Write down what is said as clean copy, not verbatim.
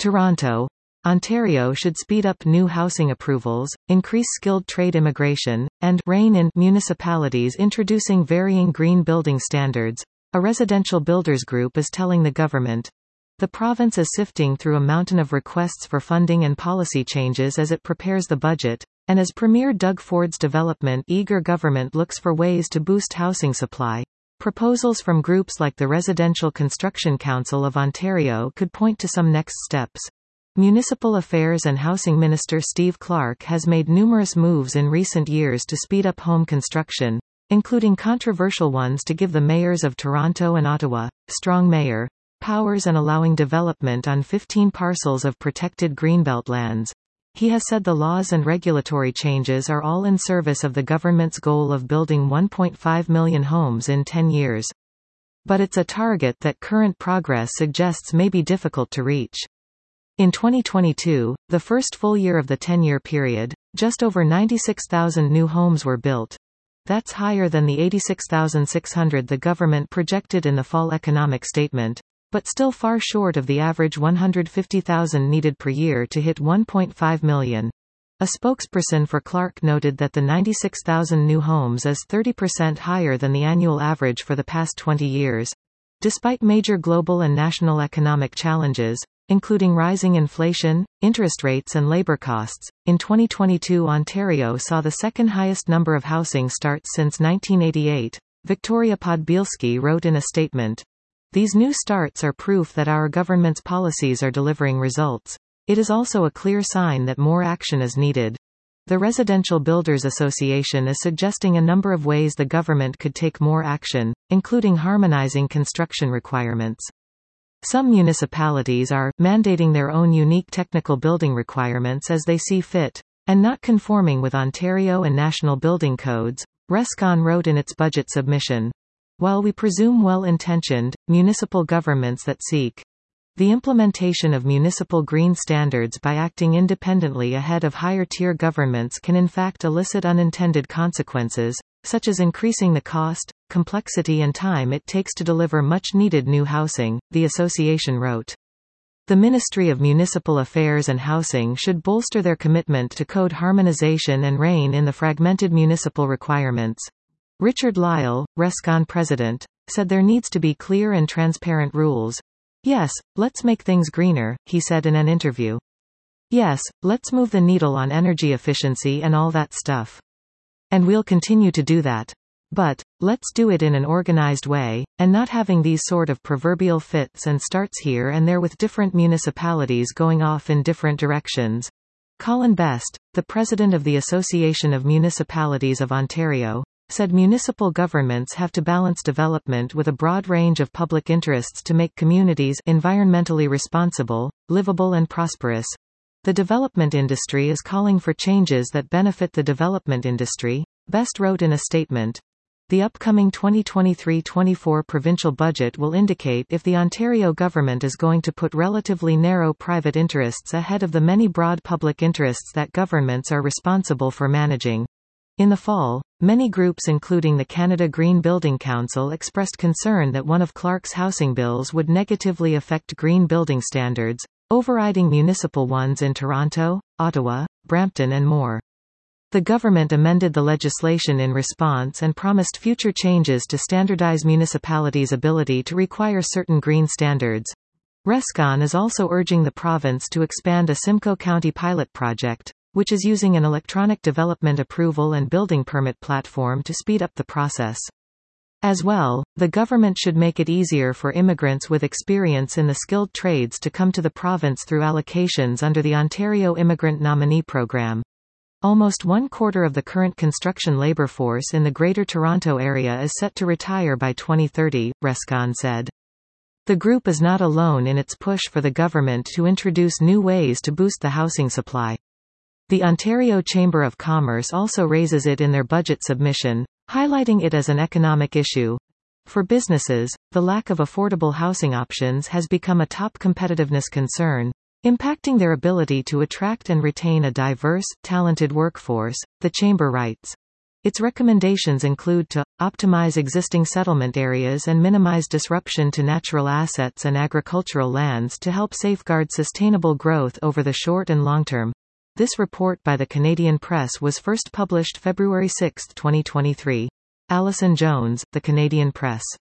Toronto, Ontario should speed up new housing approvals, increase skilled trade immigration, and rein in municipalities introducing varying green building standards, a residential builders group is telling the government. The province is sifting through a mountain of requests for funding and policy changes as it prepares the budget, and as Premier Doug Ford's development-eager government looks for ways to boost housing supply. Proposals from groups like the Residential Construction Council of Ontario could point to some next steps. Municipal Affairs and Housing Minister Steve Clark has made numerous moves in recent years to speed up home construction, including controversial ones to give the mayors of Toronto and Ottawa, strong mayor powers and allowing development on 15 parcels of protected greenbelt lands. He has said the laws and regulatory changes are all in service of the government's goal of building 1.5 million homes in 10 years. But it's a target that current progress suggests may be difficult to reach. In 2022, the first full year of the 10-year period, just over 96,000 new homes were built. That's higher than the 86,600 the government projected in the fall economic statement, but still far short of the average 150,000 needed per year to hit 1.5 million. A spokesperson for Clark noted that the 96,000 new homes is 30% higher than the annual average for the past 20 years. Despite major global and national economic challenges, including rising inflation, interest rates and labor costs, in 2022 Ontario saw the second highest number of housing starts since 1988, Victoria Podbielski wrote in a statement. These new starts are proof that our government's policies are delivering results. It is also a clear sign that more action is needed. The Residential Builders Association is suggesting a number of ways the government could take more action, including harmonizing construction requirements. Some municipalities are mandating their own unique technical building requirements as they see fit, and not conforming with Ontario and national building codes, RESCON wrote in its budget submission. While we presume well-intentioned, municipal governments that seek the implementation of municipal green standards by acting independently ahead of higher-tier governments can in fact elicit unintended consequences, such as increasing the cost, complexity and time it takes to deliver much-needed new housing, the association wrote. The Ministry of Municipal Affairs and Housing should bolster their commitment to code harmonization and rein in the fragmented municipal requirements. Richard Lyle, RESCON president, said there needs to be clear and transparent rules. Yes, let's make things greener, he said in an interview. Yes, let's move the needle on energy efficiency and all that stuff. And we'll continue to do that. But, let's do it in an organized way, and not having these sort of proverbial fits and starts here and there with different municipalities going off in different directions. Colin Best, the president of the Association of Municipalities of Ontario, said municipal governments have to balance development with a broad range of public interests to make communities environmentally responsible, livable and prosperous. The development industry is calling for changes that benefit the development industry, Best wrote in a statement. The upcoming 2023-24 provincial budget will indicate if the Ontario government is going to put relatively narrow private interests ahead of the many broad public interests that governments are responsible for managing. In the fall, many groups including the Canada Green Building Council expressed concern that one of Clark's housing bills would negatively affect green building standards, overriding municipal ones in Toronto, Ottawa, Brampton and more. The government amended the legislation in response and promised future changes to standardize municipalities' ability to require certain green standards. RESCON is also urging the province to expand a Simcoe County pilot project, which is using an electronic development approval and building permit platform to speed up the process. As well, the government should make it easier for immigrants with experience in the skilled trades to come to the province through allocations under the Ontario Immigrant Nominee Program. Almost 1/4 of the current construction labor force in the Greater Toronto Area is set to retire by 2030, RESCON said. The group is not alone in its push for the government to introduce new ways to boost the housing supply. The Ontario Chamber of Commerce also raises it in their budget submission, highlighting it as an economic issue. For businesses, the lack of affordable housing options has become a top competitiveness concern, impacting their ability to attract and retain a diverse, talented workforce, the Chamber writes. Its recommendations include to optimize existing settlement areas and minimize disruption to natural assets and agricultural lands to help safeguard sustainable growth over the short and long term. This report by the Canadian Press was first published February 6, 2023. Alison Jones, The Canadian Press.